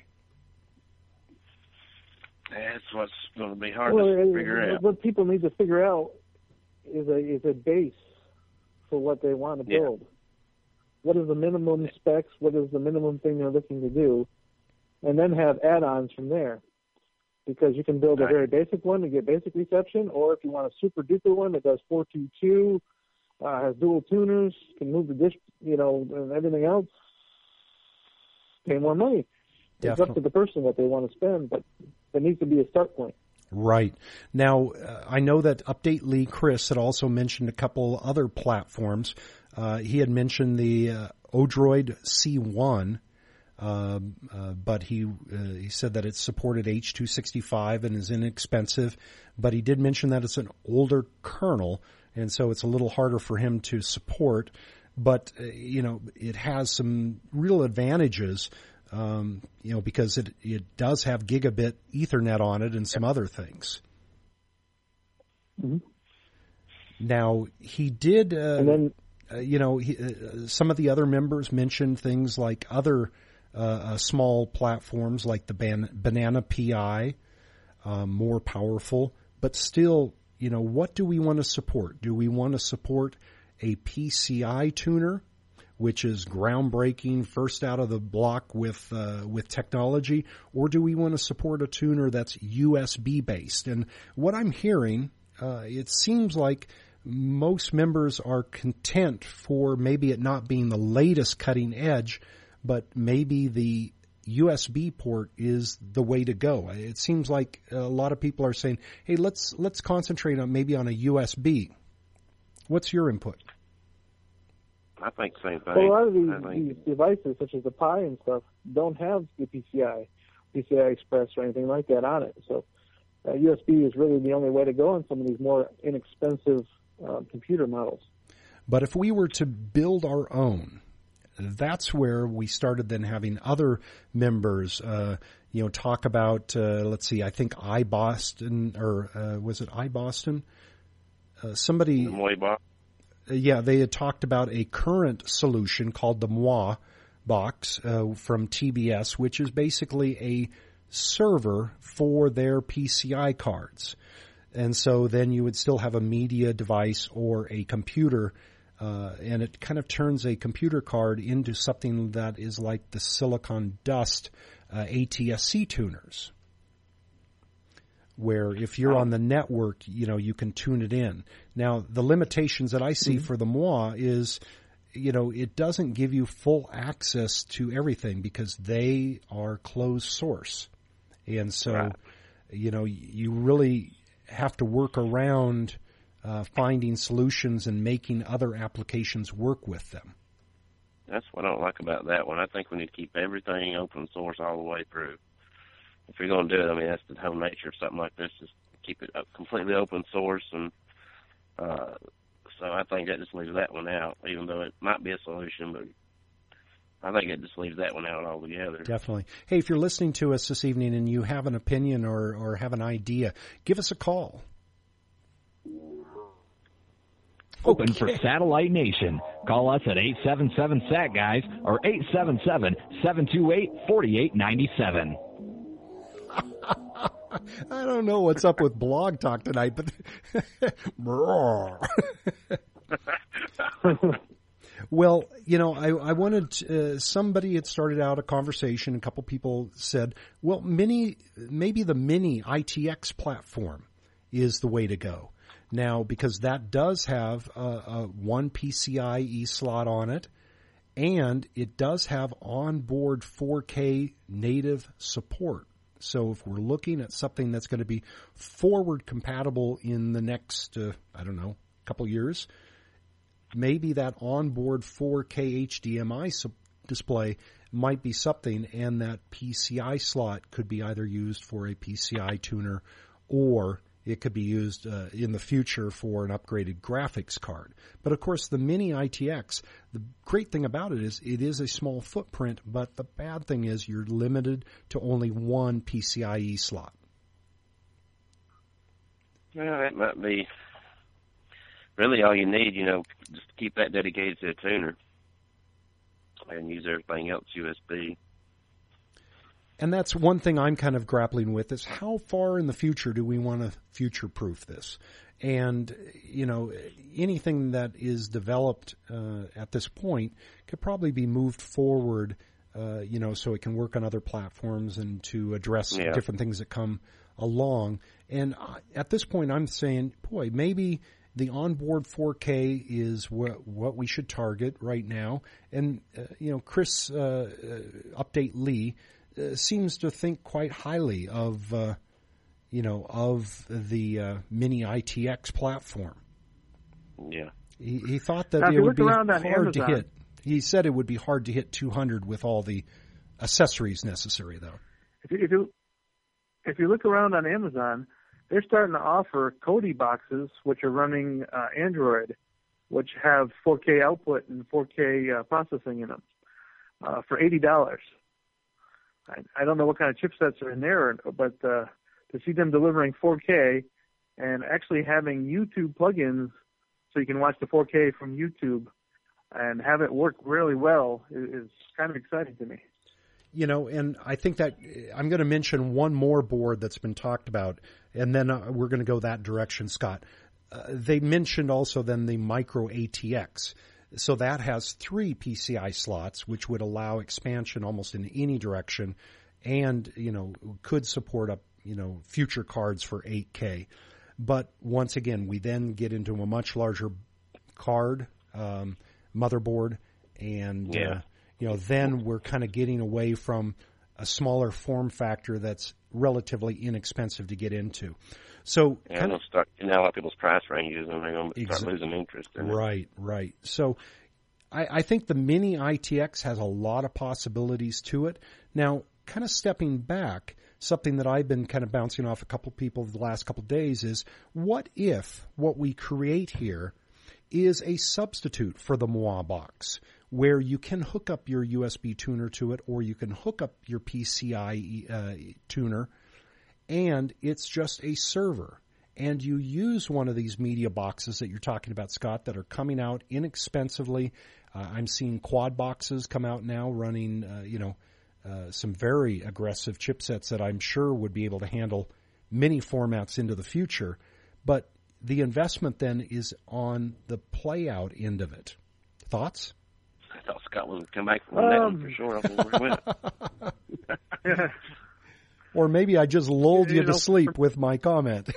That's what's going to be hard Well, to uh, figure out. what people need to figure out is a is a base for what they want to Yeah. build. What is the minimum specs? What is the minimum thing they're looking to do? And then have add-ons from there. Because you can build a Right. very basic one and get basic reception, or if you want a super duper one that does four two two, uh, has dual tuners, can move the dish, you know, and everything else, pay more money. It's up Definitely. to the person what they want to spend, but there needs to be a start point. Right. Now, uh, I know that Update Lee Chris had also mentioned a couple other platforms. Uh, he had mentioned the uh, Odroid C one, uh, uh, but he uh, he said that it supported H two sixty-five and is inexpensive, but he did mention that it's an older kernel, and so it's a little harder for him to support, but, uh, you know, it has some real advantages. Um, you know, because it, it does have gigabit Ethernet on it and some other things. Mm-hmm. Now, he did, uh, And then, uh, you know, he, uh, some of the other members mentioned things like other uh, uh, small platforms like the Ban- Banana P I, um, more powerful, but still, you know, what do we want to support? Do we want to support a P C I tuner, which is groundbreaking, first out of the block with uh, with technology, or do we want to support a tuner that's U S B based? And what I'm hearing, uh, it seems like most members are content for maybe it not being the latest cutting edge, but maybe the U S B port is the way to go. It seems like a lot of people are saying, hey, let's let's concentrate on maybe on a U S B. What's your input? I think the same thing. Well, a lot of these, think... these devices, such as the Pi and stuff, don't have the P C I, P C I Express or anything like that on it. So uh, U S B is really the only way to go on some of these more inexpensive uh, computer models. But if we were to build our own, that's where we started then having other members, uh, you know, talk about, uh, let's see, I think iBoston, or uh, was it iBoston? Uh, somebody... Yeah, they had talked about a current solution called the M W A box uh, from T B S, which is basically a server for their P C I cards. And so then you would still have a media device or a computer, uh, and it kind of turns a computer card into something that is like the Silicon Dust uh, A T S C tuners, where if you're on the network, you know, you can tune it in. Now, the limitations that I see mm-hmm. for the M W A is, you know, it doesn't give you full access to everything because they are closed source. And so, right. you know, you really have to work around uh, finding solutions and making other applications work with them. That's what I don't like about that one. I think we need to keep everything open source all the way through. If you're going to do it, I mean, that's the whole nature of something like this, is keep it completely open source. And uh, so I think that just leaves that one out, even though it might be a solution, but I think it just leaves that one out altogether. Definitely. Hey, if you're listening to us this evening and you have an opinion or, or have an idea, give us a call. Open okay. for Satellite Nation. Call us at eight seven seven S A T guys or eight seven seven, seven two eight, four eight nine seven. I don't know what's up with Blog Talk tonight, but well, you know, I, I wanted uh, somebody had started out a conversation. A couple people said, "Well, mini, maybe the mini I T X platform is the way to go now because that does have a, a one P C I E slot on it, and it does have onboard four K native support." So if we're looking at something that's going to be forward compatible in the next, uh, I don't know, couple years, maybe that onboard four K H D M I sub- display might be something, and that P C I slot could be either used for a P C I tuner or it could be used uh, in the future for an upgraded graphics card. But, of course, the Mini I T X, the great thing about it is it is a small footprint, but the bad thing is you're limited to only one P C I E slot. Well, that might be really all you need, you know, just to keep that dedicated to a tuner and use everything else U S B. And that's one thing I'm kind of grappling with is how far in the future do we want to future-proof this? And, you know, anything that is developed uh, at this point could probably be moved forward, uh, you know, so it can work on other platforms and to address yeah. different things that come along. And at this point, I'm saying, boy, maybe the onboard four K is what, what we should target right now. And, uh, you know, Chris uh, uh, Update Lee Uh, seems to think quite highly of, uh, you know, of the uh, Mini I T X platform. Yeah. He, he thought that now, it would be hard Amazon, to hit. He said it would be hard to hit two hundred with all the accessories necessary, though. If you, if you, if you look around on Amazon, they're starting to offer Kodi boxes, which are running uh, Android, which have four K output and four K uh, processing in them uh, for eighty dollars. I don't know what kind of chipsets are in there, but uh, to see them delivering four K and actually having YouTube plugins so you can watch the four K from YouTube and have it work really well is, is kind of exciting to me. You know, and I think that I'm going to mention one more board that's been talked about, and then uh, we're going to go that direction, Scott. Uh, they mentioned also then the Micro A T X. So that has three P C I slots, which would allow expansion almost in any direction and, you know, could support up, you know, future cards for eight K. But once again, we then get into a much larger card, um, motherboard, and Yeah. uh, you know, then we're kind of getting away from a smaller form factor that's relatively inexpensive to get into. So, Yeah, and they'll start, you know, a lot of people's price ranges, and they're going to start Exa- losing interest in it. right, right. So, I, I think the Mini I T X has a lot of possibilities to it. Now, kind of stepping back, something that I've been kind of bouncing off a couple people the last couple of days is, what if what we create here is a substitute for the M W A box, where you can hook up your U S B tuner to it, or you can hook up your P C I uh, tuner, and it's just a server. And you use one of these media boxes that you're talking about, Scott, that are coming out inexpensively. Uh, I'm seeing quad boxes come out now running, uh, you know, uh, some very aggressive chipsets that I'm sure would be able to handle many formats into the future. But the investment then is on the play-out end of it. Thoughts? I thought Scott was going to come back from that Um, one for sure. I don't know where he went. Or maybe I just lulled you, You to know, sleep with my comment.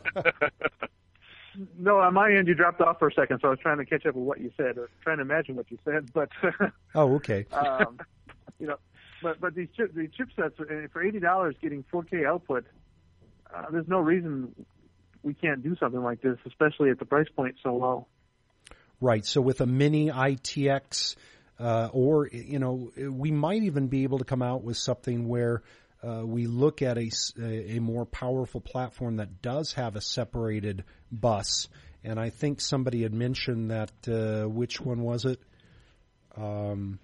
No, on my end, you dropped off for a second, so I was trying to catch up with what you said, or trying to imagine what you said. But Oh, okay. um, you know, but but these chip, these chipsets uh, for eighty dollars, getting four K output. Uh, there's no reason we can't do something like this, especially at the price point so low. Right. So with a Mini I T X, uh, or, you know, we might even be able to come out with something where uh, we look at a, a more powerful platform that does have a separated bus. And I think somebody had mentioned that, uh, which one was it? Um,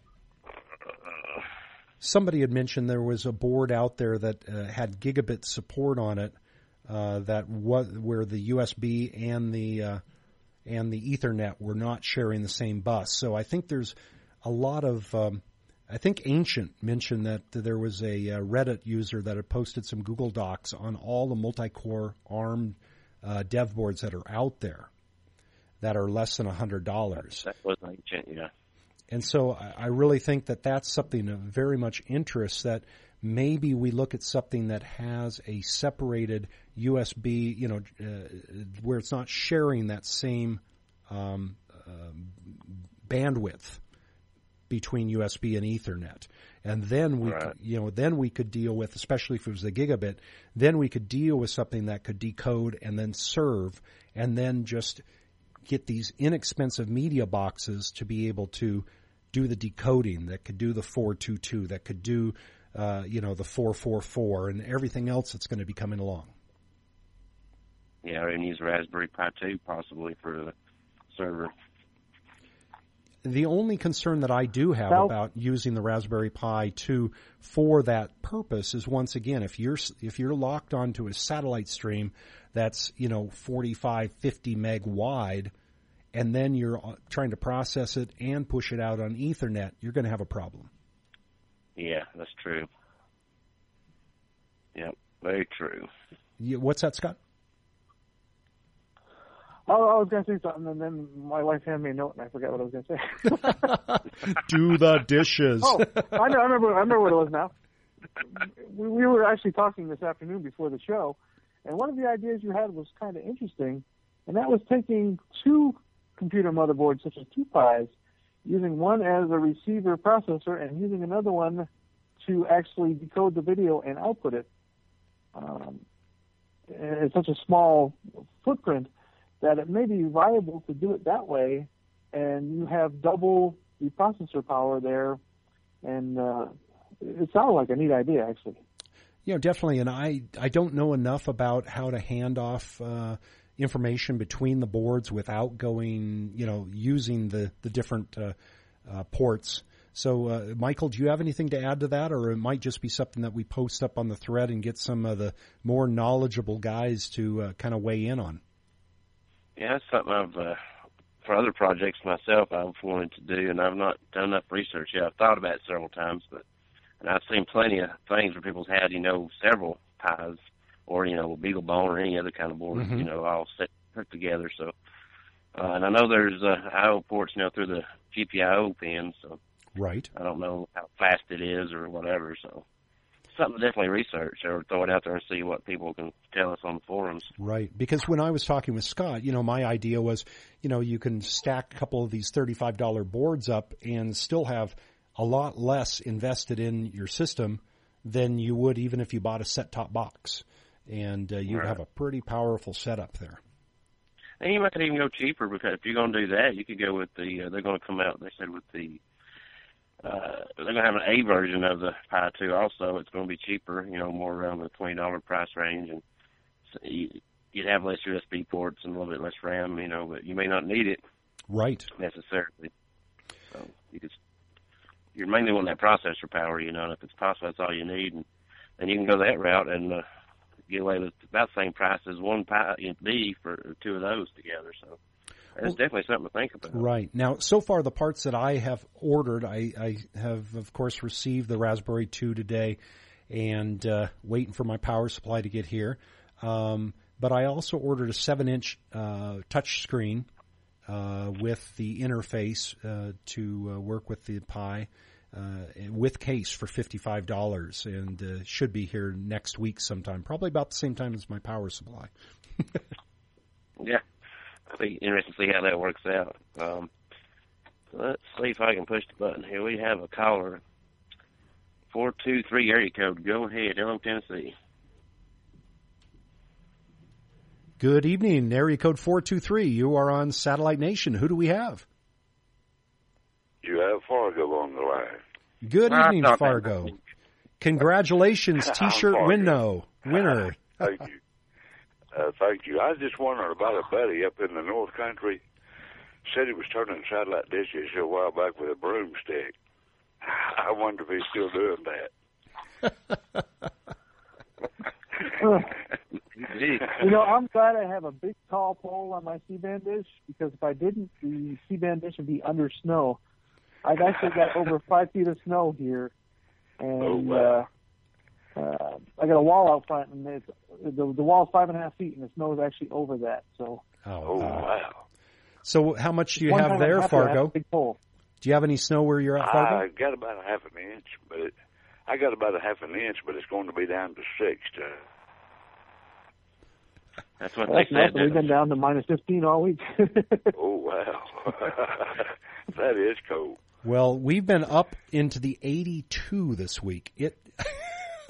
somebody had mentioned there was a board out there that uh, had gigabit support on it, uh, that was where the U S B and the uh, and the Ethernet were not sharing the same bus. So I think there's a lot of, um, I think Ancient mentioned that there was a uh, Reddit user that had posted some Google Docs on all the multi-core ARM uh, dev boards that are out there that are less than one hundred dollars. That was Ancient, yeah. And so I I really think that that's something of very much interest, that maybe we look at something that has a separated U S B, you know, uh, where it's not sharing that same um, uh, bandwidth between U S B and Ethernet. And then we, Right. could, you know, then we could deal with, especially if it was a gigabit, then we could deal with something that could decode and then serve, and then just get these inexpensive media boxes to be able to do the decoding, that could do the four two two, that could do, uh, you know, the four four four, and everything else that's going to be coming along. Yeah, or even use Raspberry Pi two possibly for the server. The only concern that I do have Well- about using the Raspberry Pi two for that purpose is, once again, if you're if you're locked onto a satellite stream that's, you know, forty-five, fifty meg wide, and then you're trying to process it and push it out on Ethernet, you're going to have a problem. Yeah, that's true. Yep, very true. You, what's that, Scott? Oh, I was going to say something, and then my wife handed me a note, and I forgot what I was going to say. Do the dishes. Oh, I know. I remember. I remember what it was now. We, we were actually talking this afternoon before the show, and one of the ideas you had was kind of interesting, and that was taking two computer motherboards, such as two Pis, using one as a receiver processor and using another one to actually decode the video and output it. Um, and it's such a small footprint that it may be viable to do it that way, and you have double the processor power there, and uh, it sounded like a neat idea, actually. Yeah, definitely. And I, I don't know enough about how to hand off uh, information between the boards without going, you know, using the, the different uh, uh, ports. So, uh, Michael, do you have anything to add to that, or it might just be something that we post up on the thread and get some of the more knowledgeable guys to uh, kind of weigh in on? Yeah, that's something I've, uh, for other projects myself, I've wanted to do, and I've not done enough research yet. I've thought about it several times, but and I've seen plenty of things where people's had, you know, several Pis or, you know, BeagleBone or any other kind of board, Mm-hmm. you know, all set put together. So, uh, and I know there's uh, I O ports, you know, through the G P I O pins, so Right. I don't know how fast it is or whatever. So, something to definitely research or throw it out there and see what people can tell us on the forums. Right. Because when I was talking with Scott, you know, my idea was, you know, you can stack a couple of these thirty-five dollar boards up and still have a lot less invested in your system than you would even if you bought a set-top box. And uh, you'd right. have a pretty powerful setup there. And you might could even go cheaper, because if you're going to do that, you could go with the, uh, they're going to come out, they said, with the, uh, they're going to have an A version of the Pi two also. It's going to be cheaper, you know, more around the twenty dollar price range. And so you, you'd have less U S B ports and a little bit less RAM, you know, but you may not need it. Right. Necessarily. So you just, you're mainly wanting that processor power, you know, and if it's possible, that's all you need. And then you can go that route and, uh, get away with about the same price as one Pi B for two of those together. So that's well, definitely something to think about. Right. Now, so far, the parts that I have ordered, I, I have, of course, received the Raspberry two today and uh, waiting for my power supply to get here. Um, but I also ordered a seven inch uh, touch screen uh, with the interface uh, to uh, work with the Pi. Uh, with case for fifty-five dollars, and uh, should be here next week sometime, probably about the same time as my power supply. Yeah, I'll be interested to see how that works out. Um, let's see if I can push the button here. We have a caller, four two three area code. Go ahead, Hello, Tennessee. Good evening, area code four two three. You are on Satellite Nation. Who do we have? You have Fargo on the line. Good evening, Fargo. Congratulations, T-shirt winner. Winner. Thank you. Uh, thank you. I was just wondering about a buddy up in the North Country. Said he was turning satellite dishes a while back with a broomstick. I wonder if he's still doing that. You know, I'm glad I have a big tall pole on my C-band dish, because if I didn't, the C-band dish would be under snow. I've actually got over five feet of snow here, and oh, wow. uh, uh, I got a wall out front, and it's, the the wall's five and a half feet, and the snow is actually over that. So, oh, oh uh, wow! So, how much do you One have there, Fargo? Have a big pole. Do you have any snow where you're at, Fargo? I got about a half an inch, but it, I got about a half an inch, but it's going to be down to six. To, That's what That's they said. We've been down to minus fifteen all week. Oh wow, that is cold. Well, we've been up into the eighty-two this week. It. All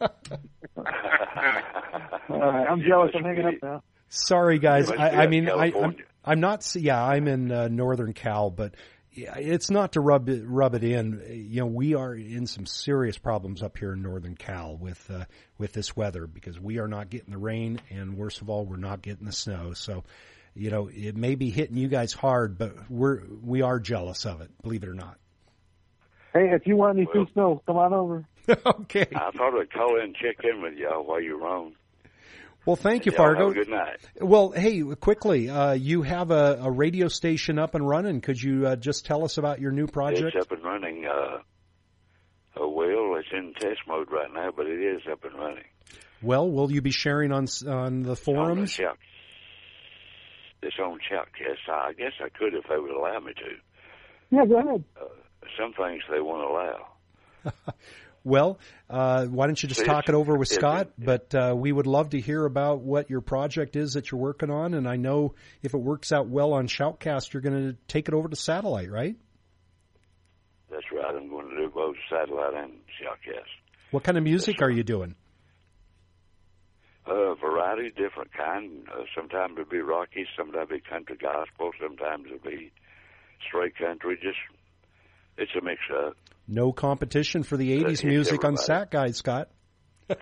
right, I'm jealous. I'm hanging up now. Sorry, guys. I, I mean, I, I'm, I'm not. Yeah, I'm in uh, Northern Cal, but it's not to rub it, rub it in. You know, we are in some serious problems up here in Northern Cal with uh, with this weather, because we are not getting the rain, and worst of all, we're not getting the snow. So, you know, it may be hitting you guys hard, but we're we are jealous of it. Believe it or not. Hey, if you want any well, free snow, come on over. Okay. I thought I'd call in and check in with y'all while you're on. Well, thank you, y'all Fargo. Have a good night. Well, hey, quickly, uh, you have a, a radio station up and running. Could you uh, just tell us about your new project? It's up and running. Uh, oh, well, it's in test mode right now, but it is up and running. Well, will you be sharing on on the forums? On the shout, it's on Shoutcast. I guess I could if they would allow me to. Yeah, go ahead. Uh, some things they won't allow. Well, uh, why don't you just it's, talk it over with Scott? It, but uh, we would love to hear about what your project is that you're working on. And I know if it works out well on Shoutcast, you're going to take it over to satellite, right? That's right. I'm going to do both satellite and Shoutcast. What kind of music That's are right. you doing? A uh, variety, different kind. Uh, sometimes it'll be rocky, sometimes it'll be country gospel, sometimes it'll be straight country. Just it's a mix up. No competition for the eighties uh, music everybody. on Sat Guide, Scott. sort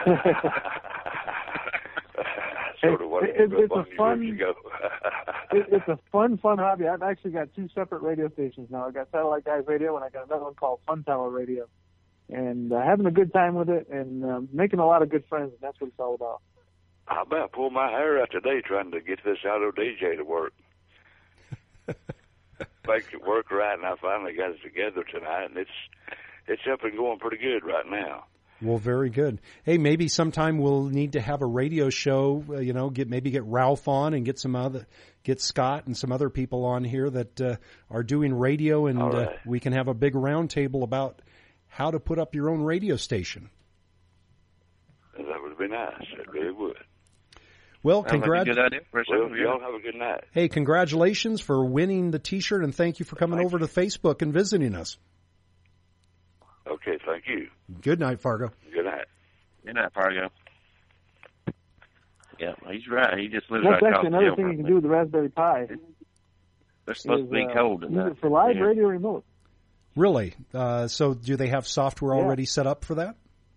of what it, it, it, it's a fun. Years ago. it, it's a fun, fun hobby. I've actually got two separate radio stations now. I got Satellite Guys Radio, and I got another one called Fun Tower Radio. And uh, having a good time with it, and um, making a lot of good friends, and that's what it's all about. I about pulled my hair out today trying to get this auto D J to work. Make it work right, and I finally got it together tonight, and it's it's up and going pretty good right now. Well, very good. Hey, maybe sometime we'll need to have a radio show. Uh, you know, get maybe get Ralph on and get some other, get Scott and some other people on here that uh, are doing radio, and right. uh, we can have a big round table about how to put up your own radio station. would be nice. It really would. Well, Sounds like a congrat- good idea for a show. Well, y'all have a good night. Hey, congratulations for winning the T-shirt, and thank you for coming Thank over you. to Facebook and visiting us. Okay, thank you. Good night, Fargo. Good night. Good night, Fargo. Yeah, he's right. He just lives That's right actually across the another hill thing from you can me. do with the Raspberry Pi. They're supposed is, to be uh, cold use enough. it for live Yeah. radio remote. Really? Uh, so do they have software Yeah. already set up for that?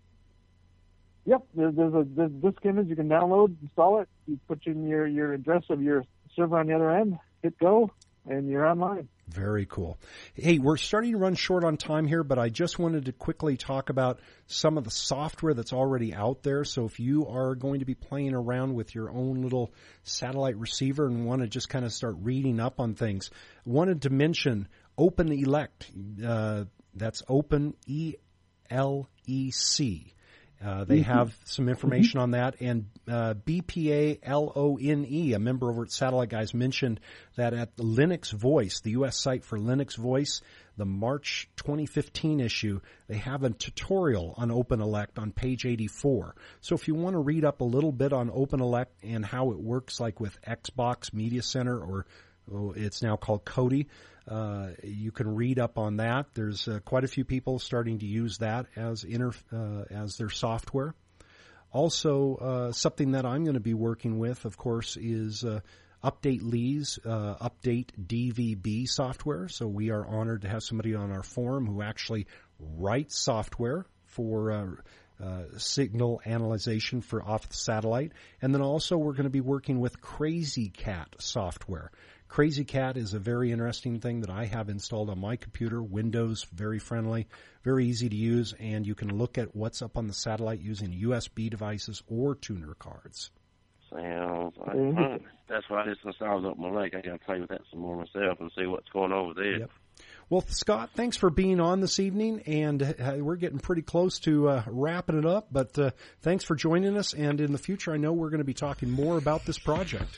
Yep, there's, there's a there's a disk image you can download, install it. You put in your, your address of your server on the other end, hit go, and you're online. Very cool. Hey, we're starting to run short on time here, but I just wanted to quickly talk about some of the software that's already out there. So if you are going to be playing around with your own little satellite receiver and want to just kind of start reading up on things, wanted to mention OpenElec. Uh, that's Open E L E C. Uh, they have some information on that, and uh, B P A L O N E, a member over at Satellite Guys, mentioned that at the Linux Voice, the U S site for Linux Voice, the March twenty fifteen issue, they have a tutorial on OpenElec on page eighty-four. So if you want to read up a little bit on OpenElec and how it works, like with Xbox Media Center, or oh, it's now called Kodi, Uh, you can read up on that. There's uh, quite a few people starting to use that as inter, uh, as their software. Also, uh, something that I'm going to be working with, of course, is uh, Update Lee's uh, Update D V B software. So we are honored to have somebody on our forum who actually writes software for uh, uh, signal analyzation for off the satellite. And then also we're going to be working with Crazy Cat software. Crazy Cat is a very interesting thing that I have installed on my computer. Windows, very friendly, very easy to use, and you can look at what's up on the satellite using U S B devices or tuner cards. Sounds like Mhm. fun. That's why I just installed up my lake. I got to play with that some more myself and see what's going on with it. Yep. Well, Scott, thanks for being on this evening, and uh, we're getting pretty close to uh, wrapping it up, but uh, thanks for joining us, and in the future I know we're going to be talking more about this project.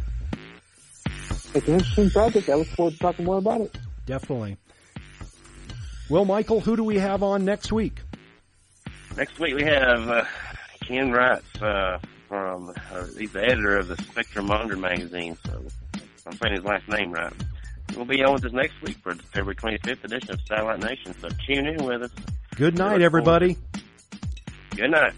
It's an interesting project. I look forward to talking more about it. Definitely. Well, Michael, who do we have on next week? Next week we have uh, Ken Wright uh, from, uh, he's the editor of the Spectrum Monger magazine, so I'm saying his last name right. We'll be on with us next week for the February twenty-fifth edition of Satellite Nation, so tune in with us. Good night, everybody. Good night.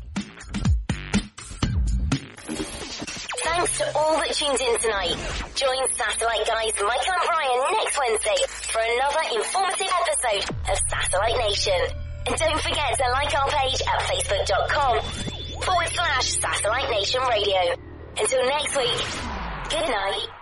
Thanks to all that tuned in tonight. Join Satellite Guys Michael and Brian next Wednesday for another informative episode of Satellite Nation. And don't forget to like our page at facebook.com forward slash Satellite Nation Radio. Until next week, good night.